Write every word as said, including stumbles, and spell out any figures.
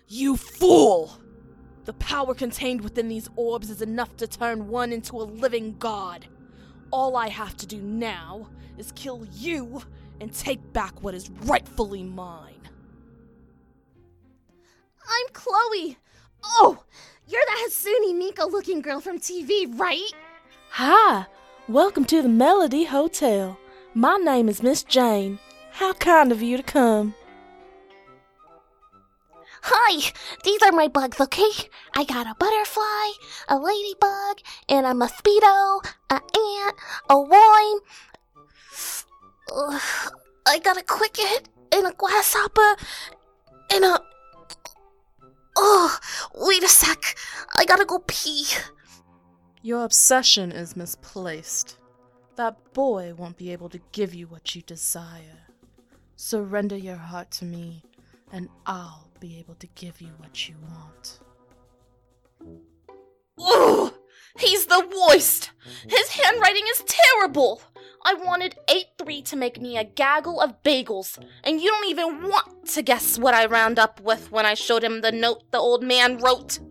You fool! The power contained within these orbs is enough to turn one into a living god. All I have to do now is kill you and take back what is rightfully mine. I'm Chloe. Oh, you're that Hatsune Miku-looking girl from T V, right? Hi, welcome to the Melody Hotel. My name is Miss Jane. How kind of you to come. Hi, these are my bugs, okay? I got a butterfly, a ladybug, and a mosquito, an ant, a worm. Ugh, I got a cricket, and a grasshopper, and a... Oh, wait a sec. I gotta go pee. Your obsession is misplaced. That boy won't be able to give you what you desire. Surrender your heart to me, and I'll be able to give you what you want. Ugh! He's the worst! His handwriting is terrible! I wanted eight three to make me a gaggle of bagels, and you don't even want to guess what I round up with when I showed him the note the old man wrote.